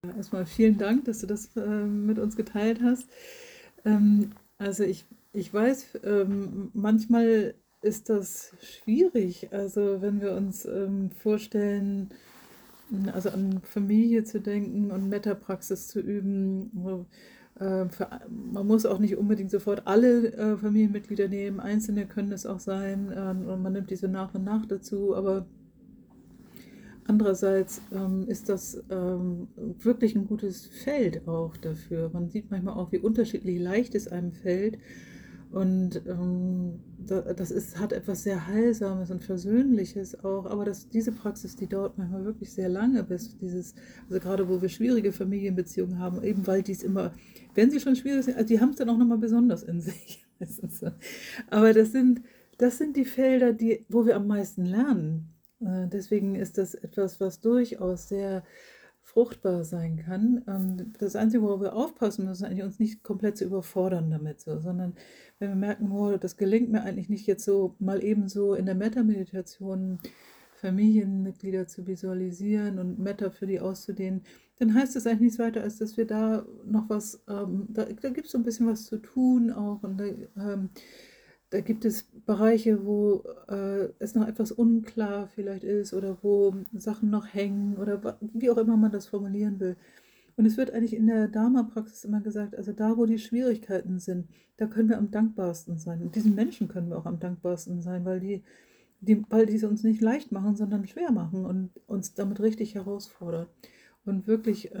Erstmal vielen Dank, dass du das mit uns geteilt hast. Also ich weiß, manchmal ist das schwierig. Also wenn wir uns vorstellen, also an Familie zu denken und Metapraxis zu üben. Man muss auch nicht unbedingt sofort alle Familienmitglieder nehmen, einzelne können es auch sein, und man nimmt diese nach und nach dazu, aber andererseits ist das wirklich ein gutes Feld auch dafür. Man sieht manchmal auch, wie unterschiedlich leicht es einem fällt. Und hat etwas sehr Heilsames und Versöhnliches auch. Aber diese Praxis, die dauert manchmal wirklich sehr lange, also gerade wo wir schwierige Familienbeziehungen haben, eben weil die es immer, wenn sie schon schwierig sind, also die haben es dann auch nochmal besonders in sich. Aber das sind die Felder, wo wir am meisten lernen. Deswegen ist das etwas, was durchaus sehr fruchtbar sein kann. Das Einzige, worauf wir aufpassen müssen, ist eigentlich uns nicht komplett zu überfordern damit, sondern wenn wir merken, oh, das gelingt mir eigentlich nicht jetzt so mal eben so in der Metta-Meditation Familienmitglieder zu visualisieren und Metta für die auszudehnen, dann heißt das eigentlich nichts weiter, als dass wir da noch da gibt es so ein bisschen was zu tun auch und da gibt es Bereiche, wo es noch etwas unklar vielleicht ist oder wo Sachen noch hängen oder wie auch immer man das formulieren will. Und es wird eigentlich in der Dharma-Praxis immer gesagt, also da, wo die Schwierigkeiten sind, da können wir am dankbarsten sein. Und diesen Menschen können wir auch am dankbarsten sein, weil die es uns nicht leicht machen, sondern schwer machen und uns damit richtig herausfordern. Und wirklich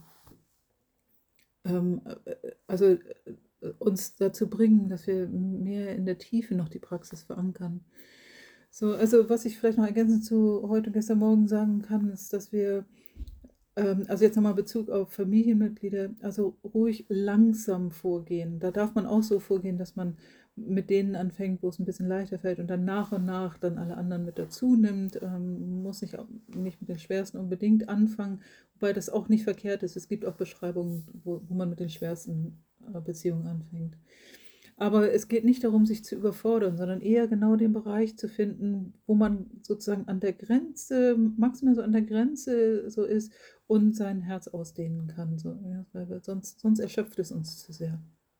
also uns dazu bringen, dass wir mehr in der Tiefe noch die Praxis verankern. So, also was ich vielleicht noch ergänzend zu heute und gestern Morgen sagen kann, ist, dass wir, also jetzt nochmal Bezug auf Familienmitglieder, also ruhig langsam vorgehen. Da darf man auch so vorgehen, dass man mit denen anfängt, wo es ein bisschen leichter fällt und dann nach und nach dann alle anderen mit dazu nimmt. Muss nicht mit den Schwersten unbedingt anfangen, wobei das auch nicht verkehrt ist. Es gibt auch Beschreibungen, wo man mit den schwersten Beziehungen anfängt. Aber es geht nicht darum, sich zu überfordern, sondern eher genau den Bereich zu finden, wo man sozusagen an der Grenze, maximal so an der Grenze so ist und sein Herz ausdehnen kann. So, ja, weil sonst erschöpft es uns zu sehr.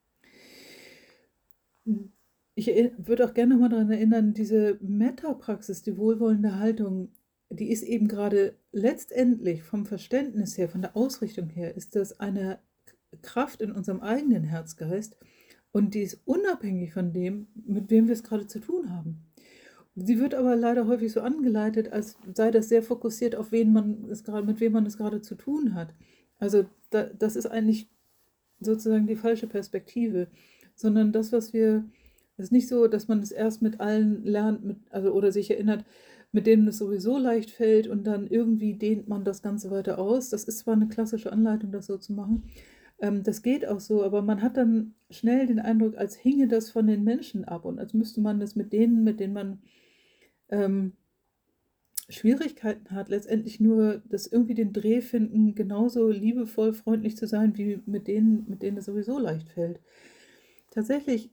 Ich würde auch gerne nochmal daran erinnern, diese Metta-Praxis, die wohlwollende Haltung, die ist eben gerade letztendlich vom Verständnis her, von der Ausrichtung her, ist das eine Kraft in unserem eigenen Herzgeist und die ist unabhängig von dem, mit wem wir es gerade zu tun haben. Sie wird aber leider häufig so angeleitet, als sei das sehr fokussiert auf mit wem man es gerade zu tun hat. Also das ist eigentlich sozusagen die falsche Perspektive, sondern es ist nicht so, dass man es erst mit allen lernt, oder sich erinnert, mit denen es sowieso leicht fällt und dann irgendwie dehnt man das Ganze weiter aus. Das ist zwar eine klassische Anleitung, das so zu machen, das geht auch so, aber man hat dann schnell den Eindruck, als hinge das von den Menschen ab und als müsste man das mit denen man ähm, Schwierigkeiten hat, letztendlich nur das irgendwie den Dreh finden, genauso liebevoll, freundlich zu sein, wie mit denen es sowieso leicht fällt. Tatsächlich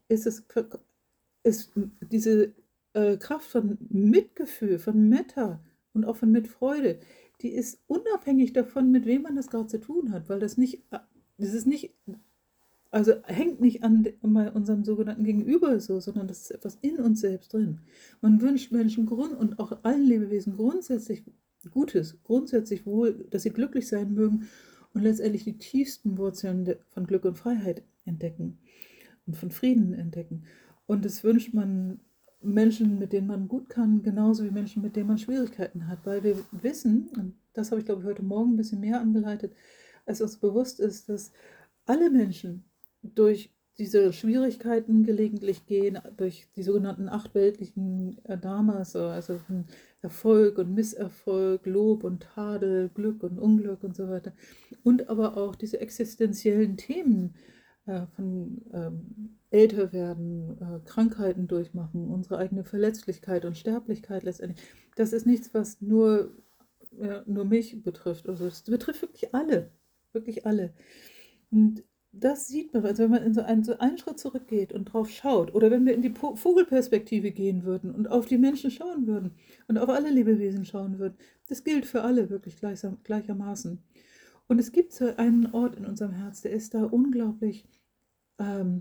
ist diese Kraft von Mitgefühl, von Metta und auch von Mitfreude, die ist unabhängig davon, mit wem man das gerade zu tun hat, weil das ist nicht, also hängt nicht an unserem sogenannten Gegenüber so, sondern das ist etwas in uns selbst drin. Man wünscht Menschen und auch allen Lebewesen grundsätzlich Gutes, grundsätzlich wohl, dass sie glücklich sein mögen und letztendlich die tiefsten Wurzeln von Glück und Freiheit entdecken und von Frieden entdecken. Und das wünscht man Menschen, mit denen man gut kann, genauso wie Menschen, mit denen man Schwierigkeiten hat, weil wir wissen, und das habe ich glaube ich heute Morgen ein bisschen mehr angeleitet, als uns bewusst ist, dass alle Menschen durch diese Schwierigkeiten gelegentlich gehen, durch die sogenannten acht weltlichen Dharmas, also von Erfolg und Misserfolg, Lob und Tadel, Glück und Unglück und so weiter. Und aber auch diese existenziellen Themen von Älterwerden, Krankheiten durchmachen, unsere eigene Verletzlichkeit und Sterblichkeit letztendlich. Das ist nichts, was nur mich betrifft. Also es betrifft wirklich alle. Wirklich alle. Und das sieht man, also wenn man in so einen Schritt zurückgeht und drauf schaut, oder wenn wir in die Vogelperspektive gehen würden und auf die Menschen schauen würden und auf alle Lebewesen schauen würden, das gilt für alle wirklich gleichermaßen. Und es gibt so einen Ort in unserem Herz, der ist da unglaublich ähm,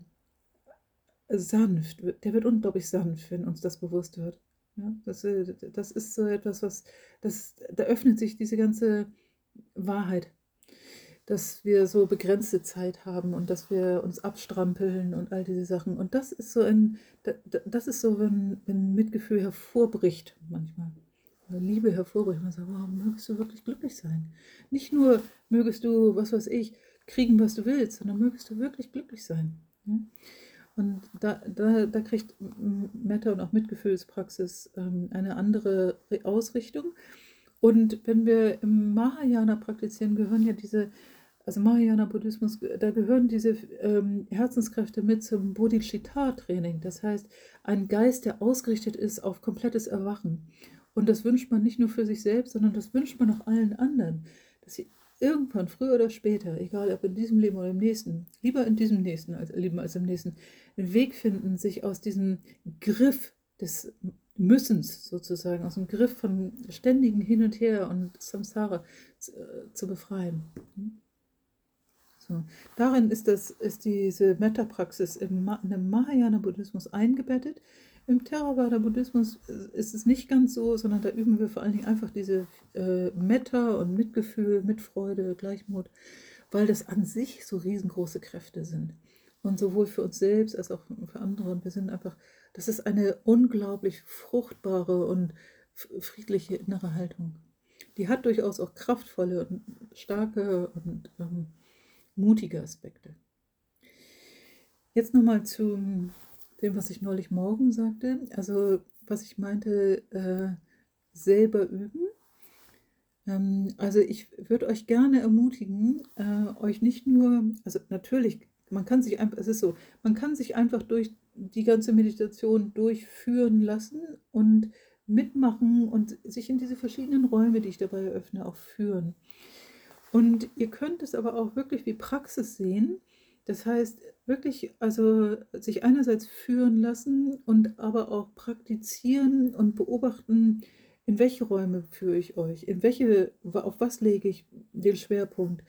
sanft. Der wird unglaublich sanft, wenn uns das bewusst wird. Ja, das ist so etwas, da öffnet sich diese ganze Wahrheit, dass wir so begrenzte Zeit haben und dass wir uns abstrampeln und all diese Sachen. Und das ist so das ist so, wenn Mitgefühl hervorbricht manchmal. Wenn Liebe hervorbricht. Man sagt, wow, mögest du wirklich glücklich sein. Nicht nur mögest du, was weiß ich, kriegen, was du willst, sondern mögest du wirklich glücklich sein. Ja? Und da kriegt Metta und auch Mitgefühlspraxis eine andere Ausrichtung. Und wenn wir im Mahayana praktizieren, gehören ja also Mahayana-Buddhismus, da gehören diese Herzenskräfte mit zum Bodhicitta-Training. Das heißt, ein Geist, der ausgerichtet ist auf komplettes Erwachen. Und das wünscht man nicht nur für sich selbst, sondern das wünscht man auch allen anderen. Dass sie irgendwann, früher oder später, egal ob in diesem Leben oder im nächsten, lieber in diesem nächsten Leben als im nächsten, einen Weg finden, sich aus diesem Griff des Müssens sozusagen, aus dem Griff von ständigen Hin und Her und Samsara zu befreien. So. Darin ist diese Metta-Praxis im Mahayana-Buddhismus eingebettet. Im Theravada-Buddhismus ist es nicht ganz so, sondern da üben wir vor allen Dingen einfach diese Metta und Mitgefühl, Mitfreude, Gleichmut, weil das an sich so riesengroße Kräfte sind. Und sowohl für uns selbst als auch für andere. Und wir sind einfach, das ist eine unglaublich fruchtbare und friedliche innere Haltung. Die hat durchaus auch kraftvolle und starke und mutige Aspekte. Jetzt nochmal zu dem, was ich neulich morgen sagte. Also, was ich meinte, selber üben. Also, ich würde euch gerne ermutigen, euch nicht nur, also natürlich, es ist so, man kann sich einfach durch die ganze Meditation durchführen lassen und mitmachen und sich in diese verschiedenen Räume, die ich dabei eröffne, auch führen. Und ihr könnt es aber auch wirklich wie Praxis sehen. Das heißt, wirklich, also sich einerseits führen lassen und aber auch praktizieren und beobachten, in welche Räume führe ich euch, auf was lege ich den Schwerpunkt,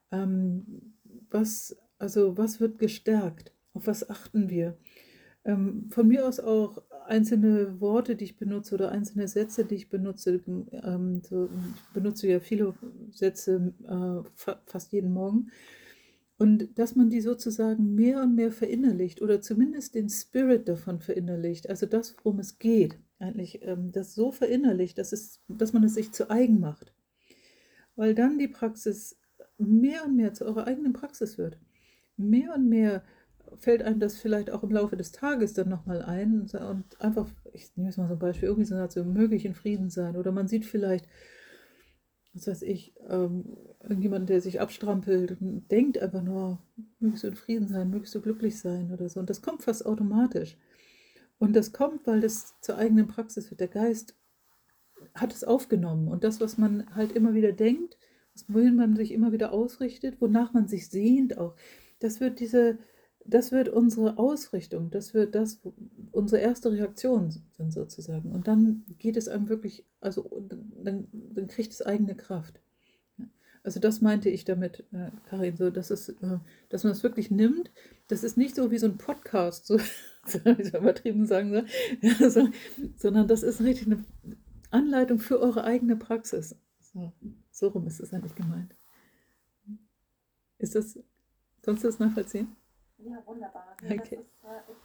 was wird gestärkt, auf was achten wir. Von mir aus auch einzelne Worte, die ich benutze oder einzelne Sätze, die ich benutze. Ich benutze ja viele Sätze fast jeden Morgen. Und dass man die sozusagen mehr und mehr verinnerlicht oder zumindest den Spirit davon verinnerlicht, also das, worum es geht, eigentlich das so verinnerlicht, dass man es sich zu eigen macht. Weil dann die Praxis mehr und mehr zu eurer eigenen Praxis wird. Mehr und mehr fällt einem das vielleicht auch im Laufe des Tages dann nochmal ein und einfach, ich nehme jetzt mal so ein Beispiel, irgendwie so eine möge ich in Frieden sein. Oder man sieht vielleicht, was weiß ich, irgendjemand, der sich abstrampelt und denkt einfach nur, mögest du in Frieden sein, mögest du glücklich sein oder so. Und das kommt fast automatisch. Und das kommt, weil das zur eigenen Praxis wird. Der Geist hat es aufgenommen. Und das, was man halt immer wieder denkt, wohin man sich immer wieder ausrichtet, wonach man sich sehnt auch, das wird unsere Ausrichtung, das wird unsere erste Reaktion sind sozusagen. Und dann geht es einem wirklich, also dann kriegt es eigene Kraft. Ja. Also das meinte ich damit, Karin, so, dass man es wirklich nimmt. Das ist nicht so wie so ein Podcast, so, wie ich übertrieben sagen soll, ja, sondern das ist richtig eine Anleitung für eure eigene Praxis. So rum ist es eigentlich gemeint. Kannst du das nachvollziehen? Ja, wunderbar. Ja, Okay. das ist